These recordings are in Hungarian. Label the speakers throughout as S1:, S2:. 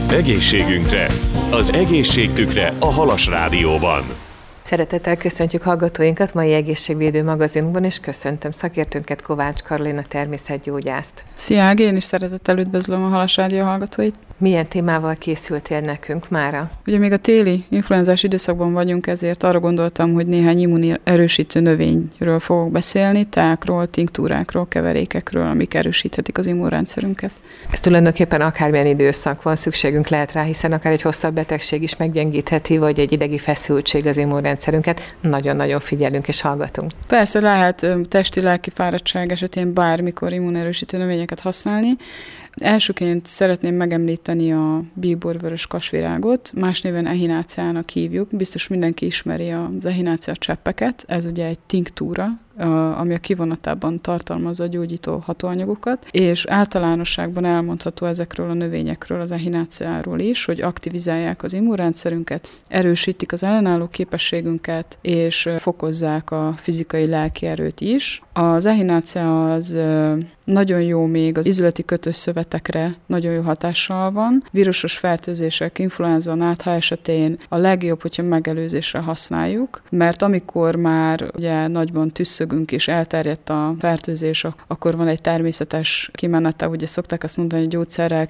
S1: Egészségünkre! Az egészségtükre a Halas Rádióban.
S2: Szeretettel köszöntjük hallgatóinkat mai egészségvédő magazinunkban, és köszöntöm szakértőnket, Kovács Karolina természetgyógyászt.
S3: Szia, én is szeretettel üdvözlöm a Halas Rádió hallgatóit.
S2: Milyen témával készültél nekünk mára?
S3: Ugye még a téli influenzás időszakban vagyunk, ezért arra gondoltam, hogy néhány immunerősítő növényről fogok beszélni, teákról, tinktúrákról, keverékekről, amik erősíthetik az immunrendszerünket.
S2: Ez tulajdonképpen akármilyen időszak van, szükségünk lehet rá, hiszen akár egy hosszabb betegség is meggyengítheti, vagy egy idegi feszültség az immunrendszerünket. Nagyon-nagyon figyelünk és hallgatunk.
S3: Persze lehet testi-lelki fáradtság esetén bármikor immunerősítő növényeket használni. Elsőként szeretném megemlíteni a bíborvörös kasvirágot, más néven echináceának hívjuk. Biztos mindenki ismeri az echinácea cseppeket, ez ugye egy tinktúra, ami a kivonatában tartalmazza a gyógyító hatóanyagokat, és általánosságban elmondható ezekről a növényekről, az echináceáról is, hogy aktivizálják az immunrendszerünket, erősítik az ellenálló képességünket, és fokozzák a fizikai lelki erőt is. Az echinácea az nagyon jó még az izületi kötőszövetekre, nagyon jó hatással van. Vírusos fertőzések, influenza, nátha esetén a legjobb, hogyha megelőzésre használjuk, mert amikor már ugye nagyban tüsszögünk és elterjedt a fertőzés, akkor van egy természetes kimenete, ugye szokták azt mondani, hogy gyógyszerrel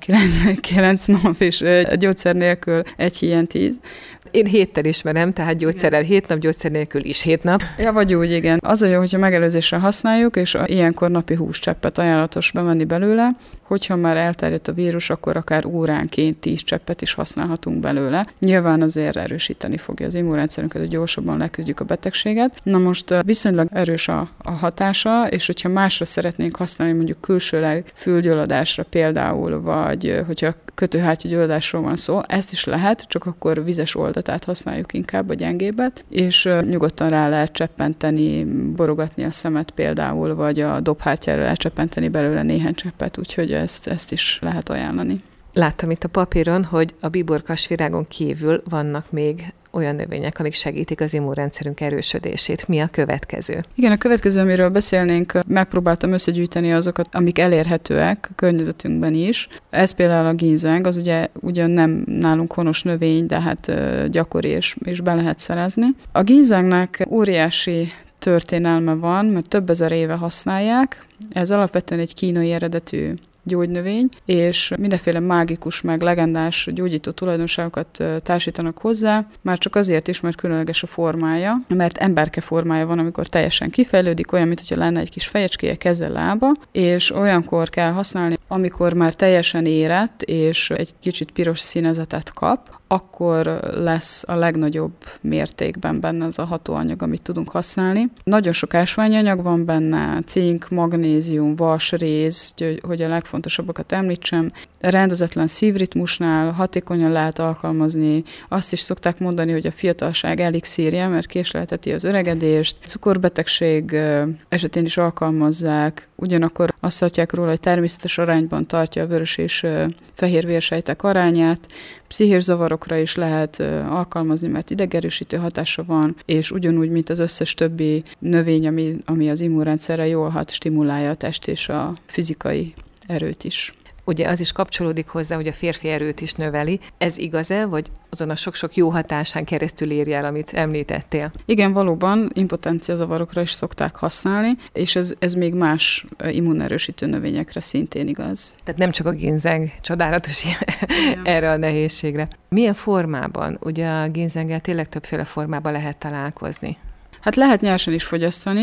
S3: 9 nap, és gyógyszer nélkül egy híján 10.
S2: Én héttel ismerem, tehát gyógyszerrel 7 nap, gyógyszer nélkül is 7 nap.
S3: Ja, vagy úgy, igen. Az a jó, hogyha megelőzésre használjuk, és ilyenkor napi húscseppet ajánlatos bevenni belőle, hogyha már elterjedt a vírus, akkor akár óránként 10 cseppet is használhatunk belőle. Nyilván azért erősíteni fogja az immunrendszerünket, hogy gyorsabban leküzdjük a betegséget. Na most viszonylag erős a hatása, és hogyha másra szeretnénk használni, mondjuk külsőleg fülgyulladásra például, vagy hogyha kötőhártyagyulladásról van szó, ezt is lehet, csak akkor vizes oldatát használjuk inkább, a gyengébbet, és nyugodtan rá lehet cseppenteni, borogatni a szemet például, vagy a dobhártyára lecseppenteni belőle néhány cseppet, úgyhogy ezt is lehet ajánlani.
S2: Láttam itt a papíron, hogy a bíborkasvirágon kívül vannak még olyan növények, amik segítik az immunrendszerünk erősödését. Mi a következő?
S3: Igen, a következő, amiről beszélnénk, megpróbáltam összegyűjteni azokat, amik elérhetőek a környezetünkben is. Ez például a ginzeng, az ugyan nem nálunk honos növény, de hát gyakori és be lehet szerezni. A ginzengnek óriási történelme van, mert több ezer éve használják. Ez alapvetően egy kínai eredetű gyógynövény, és mindenféle mágikus, meg legendás gyógyító tulajdonságokat társítanak hozzá, már csak azért is, mert különleges a formája, mert emberke formája van, amikor teljesen kifejlődik, olyan, mintha lenne egy kis fejecskéje, keze, lába, és olyankor kell használni, amikor már teljesen érett, és egy kicsit piros színezetet kap, akkor lesz a legnagyobb mértékben benne az a hatóanyag, amit tudunk használni. Nagyon sok ásványanyag van benne, cink, magnézium, vas, réz, hogy a legfontosabbakat említsem. Rendezetlen szívritmusnál hatékonyan lehet alkalmazni. Azt is szokták mondani, hogy a fiatalság elixírje, mert késlelteti az öregedést. Cukorbetegség esetén is alkalmazzák, ugyanakkor azt tartják róla, hogy természetes arányban tartja a vörös és fehér vérsejtek arányát. Pszichés zavarokra is lehet alkalmazni, mert idegerősítő hatása van, és ugyanúgy, mint az összes többi növény, ami az immunrendszerre jól hat, stimulálja a test és a fizikai erőt is.
S2: Ugye az is kapcsolódik hozzá, hogy a férfi erőt is növeli. Ez igaz-e, vagy azon a sok-sok jó hatásán keresztül érje el, amit említettél?
S3: Igen, valóban impotencia zavarokra is szokták használni, és ez még más immunerősítő növényekre szintén igaz.
S2: Tehát nem csak a ginzeng csodálatos erre a nehézségre. Milyen formában? Ugye a ginzenggel tényleg többféle formában lehet találkozni.
S3: Hát lehet nyersen is fogyasztani,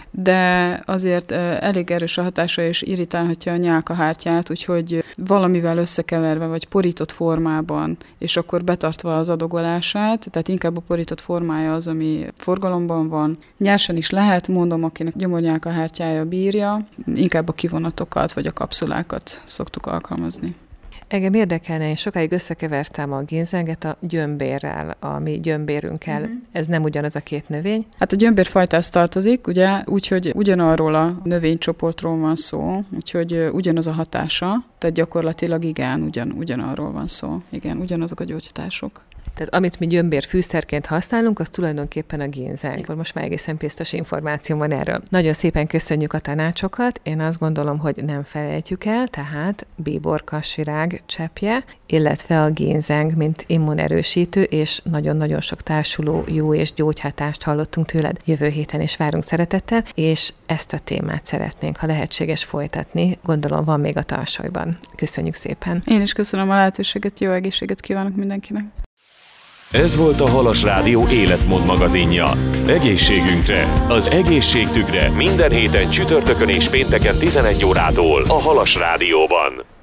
S3: de azért elég erős a hatása, és irritálhatja a nyálkahártyát, úgyhogy valamivel összekeverve, vagy porított formában, és akkor betartva az adagolását, tehát inkább a porított formája az, ami forgalomban van. Nyersen is lehet, mondom, akinek gyomornyálkahártyája bírja, inkább a kivonatokat, vagy a kapszulákat szoktuk alkalmazni.
S2: Engem érdekelne, én sokáig összekevertem a ginzenget a gyömbérrel, a mi gyömbérünkkel. Ez nem ugyanaz a két növény?
S3: Hát a gyömbérfajtához tartozik, ugye, úgyhogy ugyanarról a növénycsoportról van szó, úgyhogy ugyanaz a hatása, tehát gyakorlatilag igen, ugyanarról van szó. Igen, ugyanazok a gyógyhatások.
S2: Tehát amit mi gyömbér fűszerként használunk, az tulajdonképpen a ginseng. Most már egészen biztos információ van erről. Nagyon szépen köszönjük a tanácsokat. Én azt gondolom, hogy nem felejtjük el, tehát bíborkasvirág cseppje, illetve a ginseng, mint immunerősítő, és nagyon-nagyon sok társuló jó és gyógyhatást hallottunk tőled. Jövő héten is várunk szeretettel, és ezt a témát szeretnénk, ha lehetséges, folytatni. Gondolom van még a tarsolyban. Köszönjük szépen.
S3: Én is köszönöm a lehetőséget, jó egészséget kívánok mindenkinek.
S1: Ez volt a Halas Rádió életmód magazinja. Egészségünkre, az egészségtükre minden héten csütörtökön és pénteken 11 órától a Halas Rádióban.